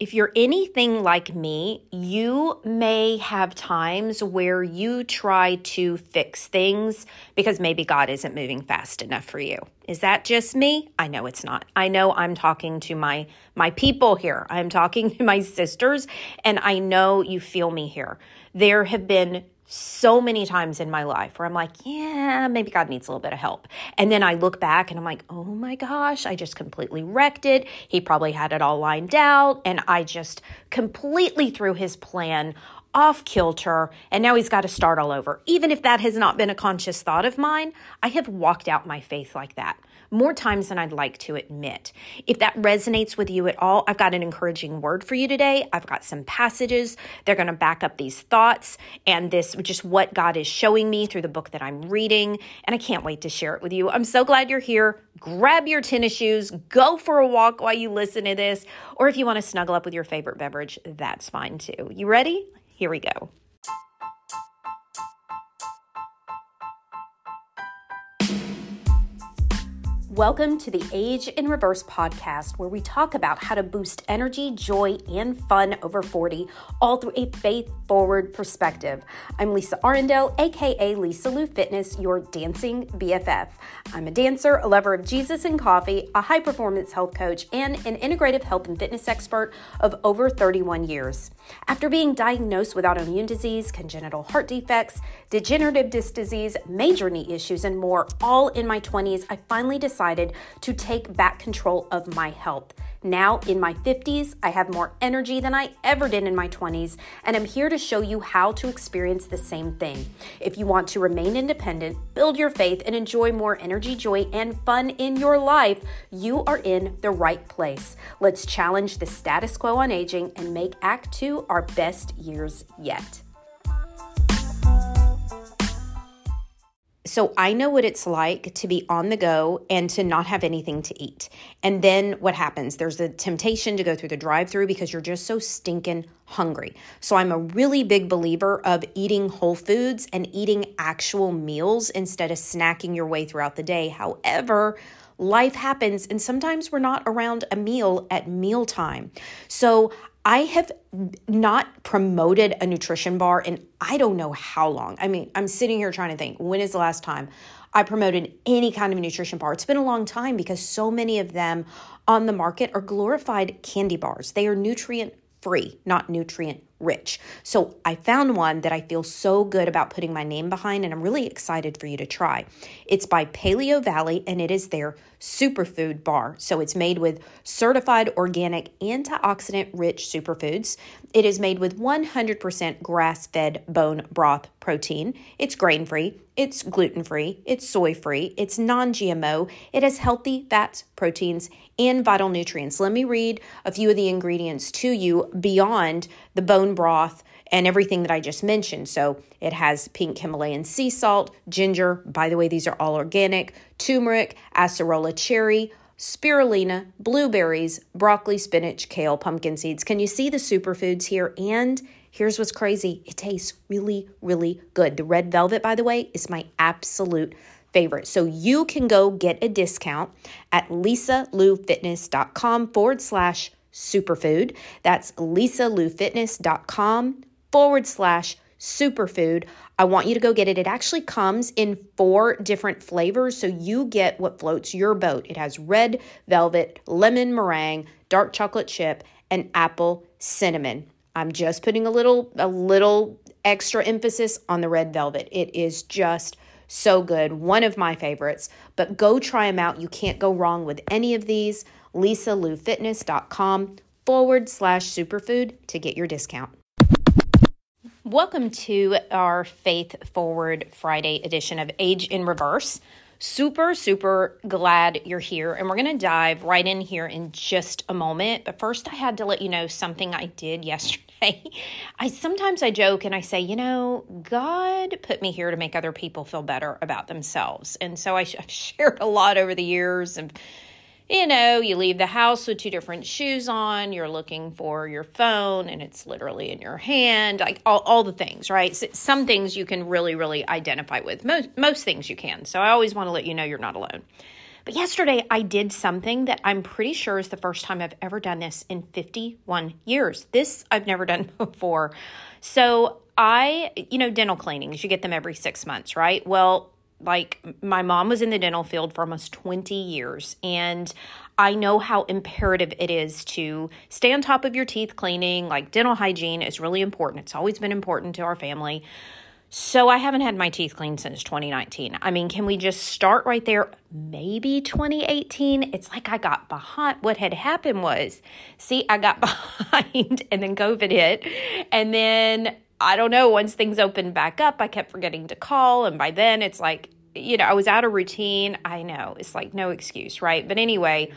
If you're anything like me, you may have times where you try to fix things because maybe God isn't moving fast enough for you. Is that just me? I know it's not. I know I'm talking to my people here. I'm talking to my sisters, and I know you feel me here. There have been so many times in my life where I'm like, yeah, maybe God needs a little bit of help. And then I look back and I'm like, oh my gosh, I just completely wrecked it. He probably had it all lined out and I just completely threw his plan off kilter, and now he's got to start all over. Even if that has not been a conscious thought of mine, I have walked out my faith like that more times than I'd like to admit. If that resonates with you at all, I've got an encouraging word for you today. I've got some passages. They're going to back up these thoughts and this, just what God is showing me through the book that I'm reading. And I can't wait to share it with you. I'm so glad you're here. Grab your tennis shoes, go for a walk while you listen to this. Or if you want to snuggle up with your favorite beverage, that's fine too. You ready? Here we go. Welcome to the Age in Reverse podcast, where we talk about how to boost energy, joy, and fun over 40, all through a faith-forward perspective. I'm Lisa Arundel, aka Lisa Lou Fitness, your dancing BFF. I'm a dancer, a lover of Jesus and coffee, a high-performance health coach, and an integrative health and fitness expert of over 31 years. After being diagnosed with autoimmune disease, congenital heart defects, degenerative disc disease, major knee issues, and more, all in my 20s, I finally decided to take back control of my health. Now, in my 50s, I have more energy than I ever did in my 20s, and I'm here to show you how to experience the same thing. If you want to remain independent, build your faith, and enjoy more energy, joy, and fun in your life, you are in the right place. Let's challenge the status quo on aging and make Act 2 our best years yet. So I know what it's like to be on the go and to not have anything to eat. And then what happens? There's the temptation to go through the drive-thru because you're just so stinking hungry. So I'm a really big believer of eating whole foods and eating actual meals instead of snacking your way throughout the day. However, life happens and sometimes we're not around a meal at mealtime. So I have not promoted a nutrition bar in I don't know how long. I mean, I'm sitting here trying to think, when is the last time I promoted any kind of nutrition bar? It's been a long time because so many of them on the market are glorified candy bars. They are nutrient free, not nutrient rich. So I found one that I feel so good about putting my name behind, and I'm really excited for you to try. It's by Paleo Valley, and it is their superfood bar. So it's made with certified organic antioxidant-rich superfoods. It is made with 100% grass-fed bone broth protein. It's grain-free, it's gluten-free, it's soy-free, it's non-GMO. It has healthy fats, proteins, and vital nutrients. Let me read a few of the ingredients to you beyond the bone broth and everything that I just mentioned. So it has pink Himalayan sea salt, ginger, by the way, these are all organic, turmeric, acerola cherry, spirulina, blueberries, broccoli, spinach, kale, pumpkin seeds. Can you see the superfoods here? And here's what's crazy. It tastes really, really good. The red velvet, by the way, is my absolute favorite. So you can go get a discount at lisaloufitness.com/superfood. That's lisaloufitness.com/superfood. I want you to go get it. It actually comes in 4 different flavors, so you get what floats your boat. It has red velvet, lemon meringue, dark chocolate chip, and apple cinnamon. I'm just putting a little extra emphasis on the red velvet. It is just so good. One of my favorites, but go try them out. You can't go wrong with any of these. lisaloufitness.com/superfood to get your discount. Welcome to our Faith Forward Friday edition of Age in Reverse. Super glad you're here, and we're going to dive right in here in just a moment. But first, I had to let you know something I did yesterday. Sometimes I joke and I say, God put me here to make other people feel better about themselves. And so I've shared a lot over the years of, you leave the house with 2 different shoes on, you're looking for your phone, and it's literally in your hand, like all the things, right? So some things you can really identify with. Most things you can. So I always want to let you know you're not alone. But yesterday I did something that I'm pretty sure is the first time I've ever done this in 51 years. This I've never done before. So dental cleanings, you get them every 6 months, right? Well, like my mom was in the dental field for almost 20 years, and I know how imperative it is to stay on top of your teeth cleaning. Like dental hygiene is really important. It's always been important to our family. So I haven't had my teeth cleaned since 2019. I mean, can we just start right there? Maybe 2018. It's like I got behind. What had happened was, I got behind and then COVID hit. And then, I don't know, once things opened back up, I kept forgetting to call. And by then it's like, I was out of routine. I know, it's like no excuse, right? But anyway,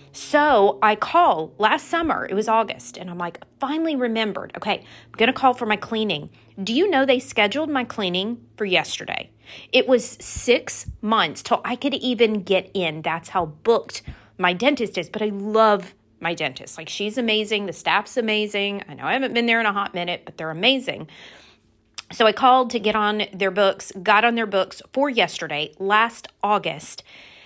so I called last summer. It was August. And I'm like, finally remembered. Okay, I'm going to call for my cleaning. Do you know they scheduled my cleaning for yesterday? It was 6 months till I could even get in. That's how booked my dentist is. But I love my dentist. Like, she's amazing. The staff's amazing. I know I haven't been there in a hot minute, but they're amazing. So I called to get on their books, got on their books for yesterday, last August.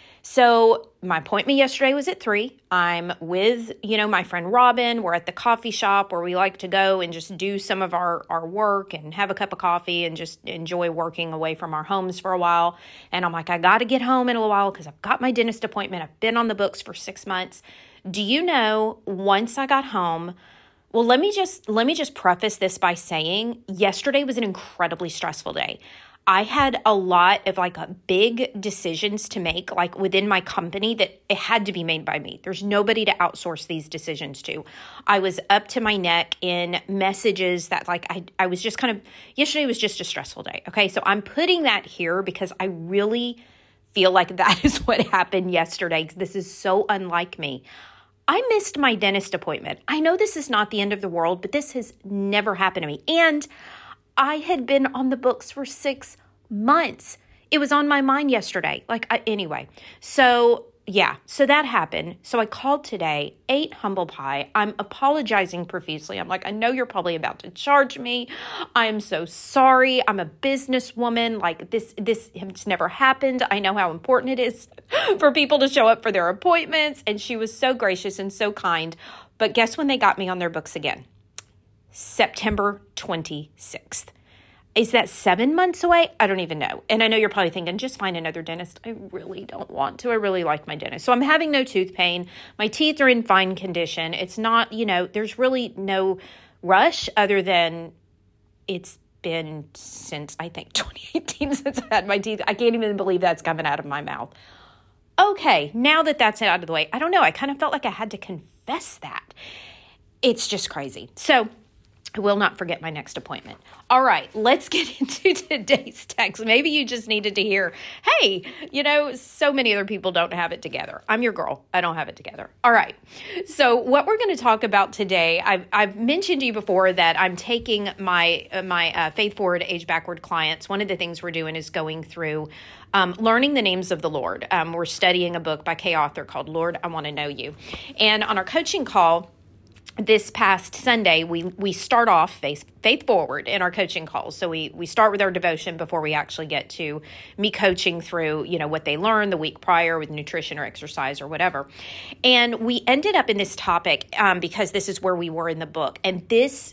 So my appointment yesterday was at 3. I'm with, my friend Robin. We're at the coffee shop where we like to go and just do some of our work and have a cup of coffee and just enjoy working away from our homes for a while. And I'm like, I got to get home in a little while because I've got my dentist appointment. I've been on the books for 6 months. Do you know, once I got home, well, let me just preface this by saying yesterday was an incredibly stressful day. I had a lot of big decisions to make, like within my company, that it had to be made by me. There's nobody to outsource these decisions to. I was up to my neck in messages that I was just yesterday was just a stressful day. Okay. So I'm putting that here because I really feel like that is what happened yesterday. This is so unlike me. I missed my dentist appointment. I know this is not the end of the world, but this has never happened to me. And I had been on the books for 6 months. It was on my mind yesterday. Anyway. So that happened. So I called today, ate humble pie. I'm apologizing profusely. I'm like, I know you're probably about to charge me. I'm so sorry. I'm a businesswoman. This has never happened. I know how important it is for people to show up for their appointments. And she was so gracious and so kind. But guess when they got me on their books again? September 26th. Is that 7 months away? I don't even know. And I know you're probably thinking, just find another dentist. I really don't want to. I really like my dentist. So I'm having no tooth pain. My teeth are in fine condition. It's not, there's really no rush other than it's been since, I think, 2018 since I had my teeth. I can't even believe that's coming out of my mouth. Okay, now that that's out of the way, I don't know. I kind of felt like I had to confess that. It's just crazy. So I will not forget my next appointment. All right, let's get into today's text. Maybe you just needed to hear, hey, so many other people don't have it together. I'm your girl. I don't have it together. All right. So what we're going to talk about today, I've mentioned to you before that I'm taking my Faith Forward, Age Backward clients. One of the things we're doing is going through learning the names of the Lord. We're studying a book by Kay Arthur called Lord, I Want to Know You. And on our coaching call, this past Sunday, we start off Faith Forward in our coaching calls. So we start with our devotion before we actually get to me coaching through, what they learned the week prior with nutrition or exercise or whatever. And we ended up in this topic because this is where we were in the book. And this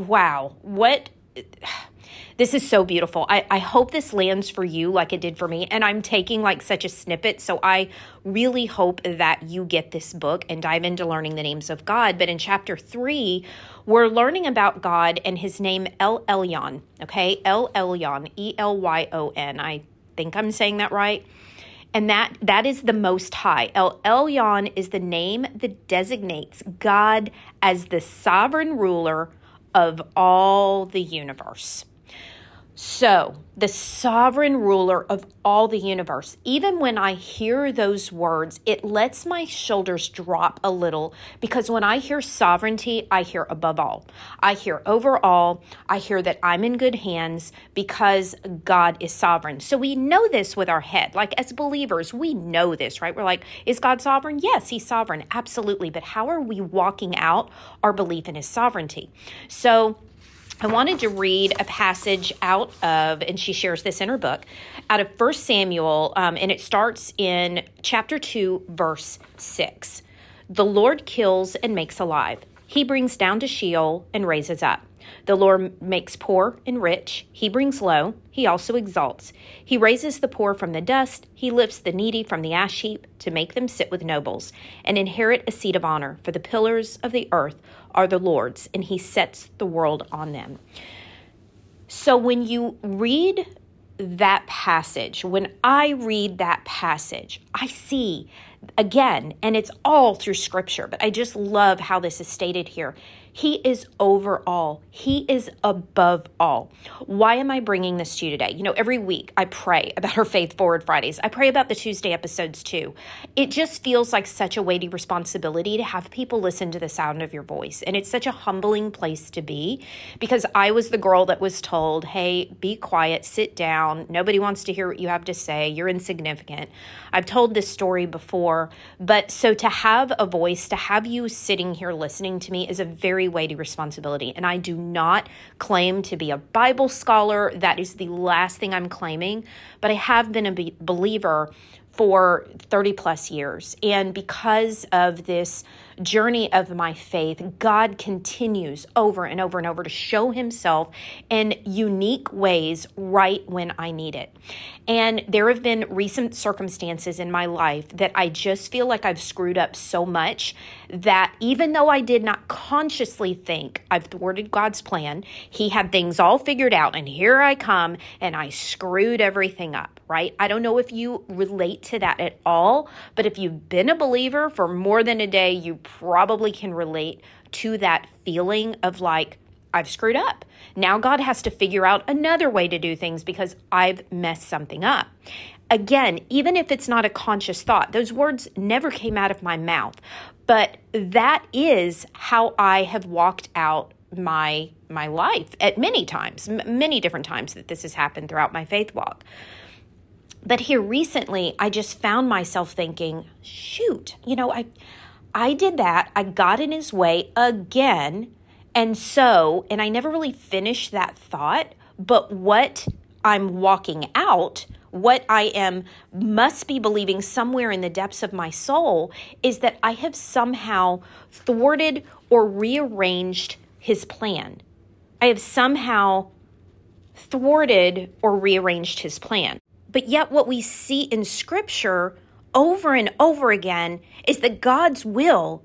is so beautiful. I hope this lands for you like it did for me. And I'm taking such a snippet. So I really hope that you get this book and dive into learning the names of God. But in chapter 3, we're learning about God and his name El Elyon. Okay, El Elyon, E-L-Y-O-N. I think I'm saying that right. And that is the Most High. El Elyon is the name that designates God as the sovereign ruler of all the universe. So, the sovereign ruler of all the universe. Even when I hear those words, it lets my shoulders drop a little, because when I hear sovereignty, I hear above all. I hear overall. I hear that I'm in good hands because God is sovereign. So we know this with our head. As believers, we know this, right? We're like, is God sovereign? Yes, he's sovereign. Absolutely. But how are we walking out our belief in his sovereignty? So I wanted to read a passage out of, and she shares this in her book, out of 1 Samuel, and it starts in chapter 2, verse 6. The Lord kills and makes alive. He brings down to Sheol and raises up. The Lord makes poor and rich. He brings low. He also exalts. He raises the poor from the dust. He lifts the needy from the ash heap to make them sit with nobles and inherit a seat of honor. For the pillars of the earth are the Lord's, and he sets the world on them. So when you read that passage, when I read that passage, I see again, and it's all through scripture, but I just love how this is stated here. He is over all. He is above all. Why am I bringing this to you today? You know, every week I pray about our Faith Forward Fridays. I pray about the Tuesday episodes too. It just feels like such a weighty responsibility to have people listen to the sound of your voice. And it's such a humbling place to be, because I was the girl that was told, hey, be quiet, sit down. Nobody wants to hear what you have to say. You're insignificant. I've told this story before, but so to have a voice, to have you sitting here listening to me is a very weighty responsibility. And I do not claim to be a Bible scholar. That is the last thing I'm claiming. But I have been a believer for 30 plus years. And because of this journey of my faith, God continues over and over and over to show himself in unique ways right when I need it. And there have been recent circumstances in my life that I just feel like I've screwed up so much that even though I did not consciously think I've thwarted God's plan, he had things all figured out, and here I come and I screwed everything up, right? I don't know if you relate to that at all, but if you've been a believer for more than a day, you probably can relate to that feeling of like, I've screwed up. Now God has to figure out another way to do things because I've messed something up. Again, even if it's not a conscious thought, those words never came out of my mouth, but that is how I have walked out my life at many times, many different times that this has happened throughout my faith walk. But here recently, I just found myself thinking, shoot, you know, I did that. I got in his way again. And I never really finished that thought, but what I'm walking out, what I must be believing somewhere in the depths of my soul is that I have somehow thwarted or rearranged his plan. I have somehow thwarted or rearranged his plan. But yet what we see in Scripture over and over again is that God's will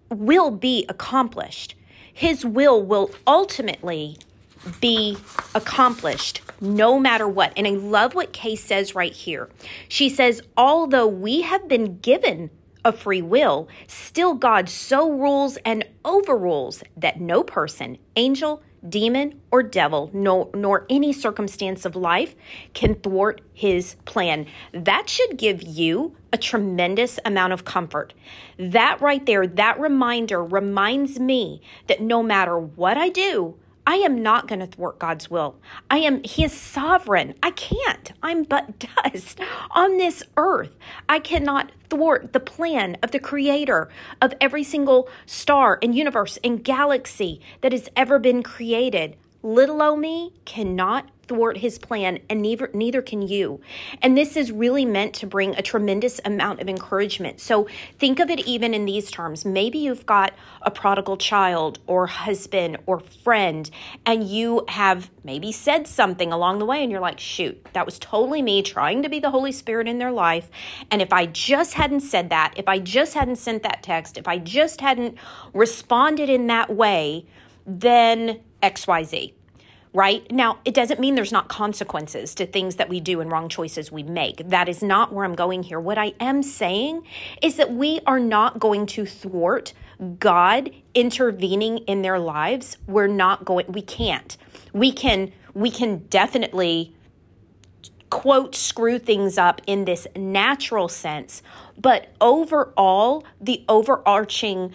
be accomplished. His will ultimately be accomplished no matter what. And I love what Kay says right here. She says, although we have been given a free will, still God so rules and overrules that no person, angel, demon, or devil, nor any circumstance of life can thwart his plan. That should give you a tremendous amount of comfort. That right there, that reminder reminds me that no matter what I do, I am not going to thwart God's will. He is sovereign. I can't. I'm but dust on this earth. I cannot thwart the plan of the creator of every single star and universe and galaxy that has ever been created. Little o' me cannot thwart his plan, and neither can you. And this is really meant to bring a tremendous amount of encouragement. So think of it even in these terms. Maybe you've got a prodigal child or husband or friend, and you have maybe said something along the way, and you're like, shoot, that was totally me trying to be the Holy Spirit in their life. And if I just hadn't said that, if I just hadn't sent that text, if I just hadn't responded in that way, then XYZ. Right? Now, it doesn't mean there's not consequences to things that we do and wrong choices we make. That is not where I'm going here. What I am saying is that we are not going to thwart God intervening in their lives. We can't. We can definitely, quote, screw things up in this natural sense. But overall, the overarching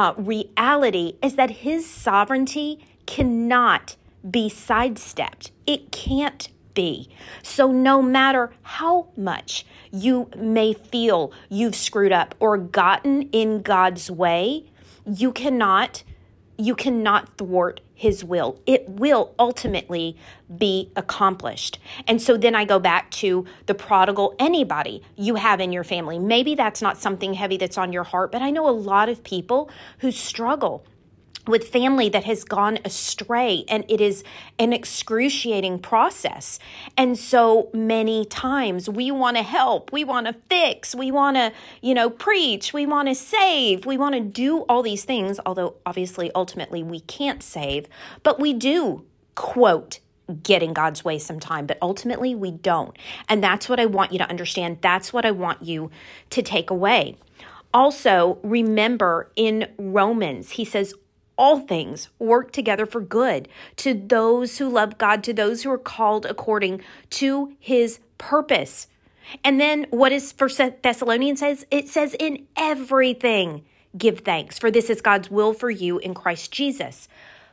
reality is that his sovereignty cannot be sidestepped. It can't be. So no matter how much you may feel you've screwed up or gotten in God's way, you cannot you cannot thwart his will. It will ultimately be accomplished. And so then I go back to the prodigal, anybody you have in your family. Maybe that's not something heavy that's on your heart, but I know a lot of people who struggle with family that has gone astray, and it is an excruciating process. And so many times we want to help, we want to fix, we want to, preach, we want to save, we want to do all these things, although obviously ultimately we can't save, but we do, quote, get in God's way sometime, but ultimately we don't. And that's what I want you to understand. That's what I want you to take away. Also, remember in Romans, he says, all things work together for good to those who love God, to those who are called according to his purpose. And then what is First Thessalonians says? It says, in everything give thanks, for this is God's will for you in Christ Jesus.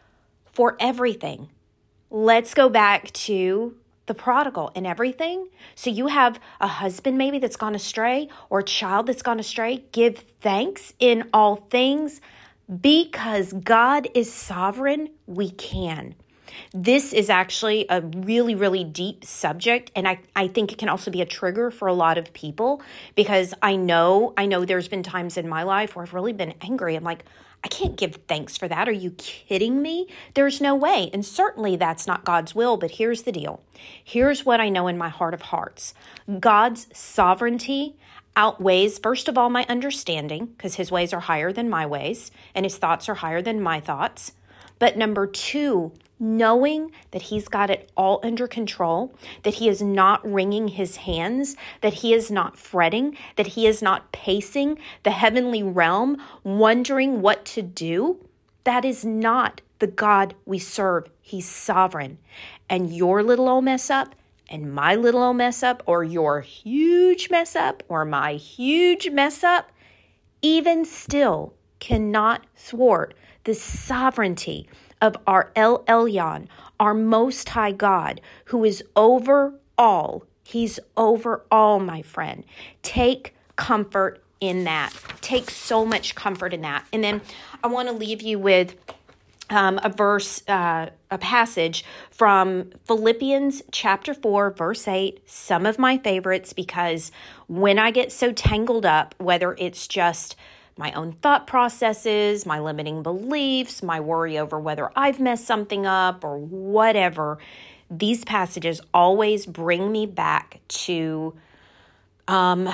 For everything. Let's go back to the prodigal and everything. So you have a husband maybe that's gone astray, or a child that's gone astray. Give thanks in all things. Because God is sovereign, we can. This is actually a really, really deep subject, and I think it can also be a trigger for a lot of people, because I know there's been times in my life where I've really been angry. I'm like, I can't give thanks for that. Are you kidding me? There's no way. And certainly that's not God's will, but here's the deal. Here's what I know in my heart of hearts. God's sovereignty outweighs, first of all, my understanding, because his ways are higher than my ways, and his thoughts are higher than my thoughts. But number two, knowing that he's got it all under control, that he is not wringing his hands, that he is not fretting, that he is not pacing the heavenly realm, wondering what to do. That is not the God we serve. He's sovereign. And your little old mess up, and my little old mess up, or your huge mess up, or my huge mess up, even still cannot thwart the sovereignty of our El Elyon, our Most High God, who is over all. He's over all, my friend. Take comfort in that. Take so much comfort in that. And then I want to leave you with a passage from Philippians chapter 4, verse 8, some of my favorites, because when I get so tangled up, whether it's just my own thought processes, my limiting beliefs, my worry over whether I've messed something up or whatever, these passages always bring me back to God's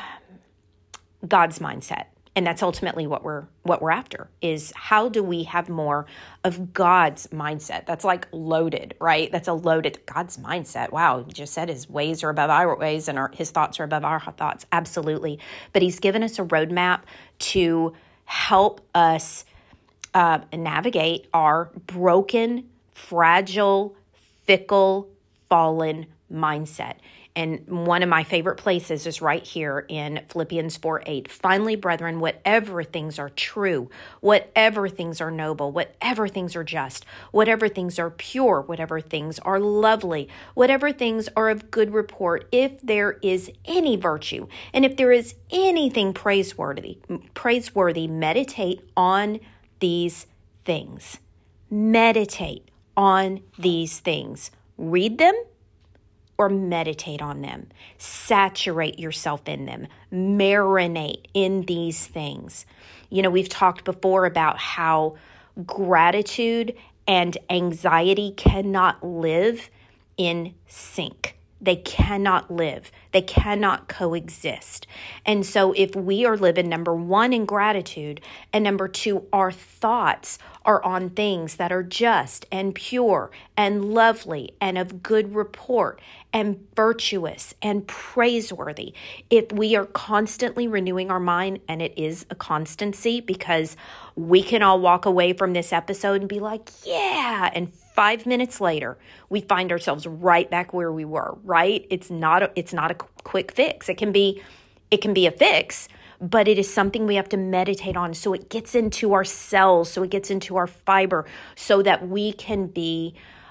mindset. And that's ultimately what we're after, is how do we have more of God's mindset? That's like loaded, right? That's a loaded God's mindset. Wow, he just said his ways are above our ways and his thoughts are above our thoughts. Absolutely. But he's given us a roadmap to help us navigate our broken, fragile, fickle, fallen mindset. And one of my favorite places is right here in Philippians 4:8. Finally, brethren, whatever things are true, whatever things are noble, whatever things are just, whatever things are pure, whatever things are lovely, whatever things are of good report, if there is any virtue, and if there is anything praiseworthy, meditate on these things. Meditate on these things. Read them, or meditate on them. Saturate yourself in them. Marinate in these things. We've talked before about how gratitude and anxiety cannot live in sync. They cannot live. They cannot coexist. And so if we are living, number one, in gratitude, and number two, our thoughts are on things that are just and pure and lovely and of good report and virtuous and praiseworthy, if we are constantly renewing our mind, and it is a constancy, because we can all walk away from this episode and be like, yeah, and 5 minutes later, we find ourselves right back where we were, right? It's not a quick fix. It can be a fix, but it is something we have to meditate on, so it gets into our cells, so it gets into our fiber, so that we can be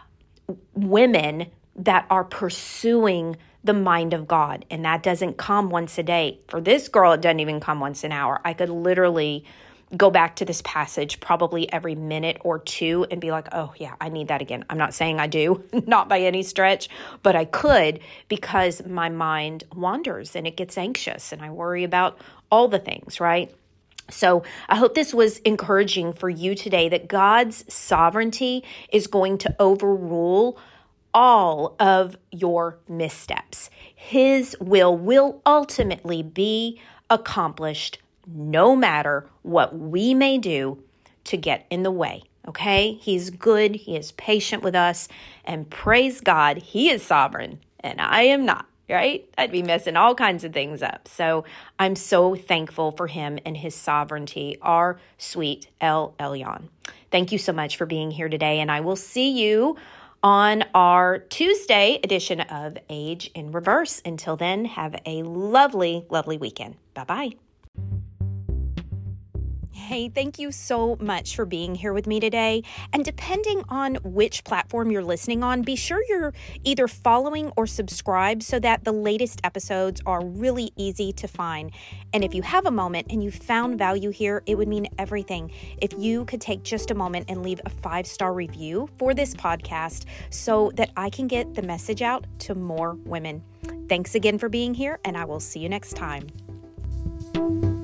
women that are pursuing the mind of God. And that doesn't come once a day. For this girl, it doesn't even come once an hour. I could literally go back to this passage probably every minute or two and be like, oh yeah, I need that again. I'm not saying I do, not by any stretch, but I could, because my mind wanders and it gets anxious and I worry about all the things, right? So I hope this was encouraging for you today, that God's sovereignty is going to overrule all of your missteps. His will ultimately be accomplished no matter what we may do to get in the way, okay? He's good, he is patient with us, and praise God, he is sovereign, and I am not, right? I'd be messing all kinds of things up. So I'm so thankful for him and his sovereignty, our sweet El Elyon. Thank you so much for being here today, and I will see you on our Tuesday edition of Age in Reverse. Until then, have a lovely, lovely weekend. Bye-bye. Hey, thank you so much for being here with me today. And depending on which platform you're listening on, be sure you're either following or subscribed so that the latest episodes are really easy to find. And if you have a moment and you found value here, it would mean everything if you could take just a moment and leave a 5-star review for this podcast so that I can get the message out to more women. Thanks again for being here, and I will see you next time.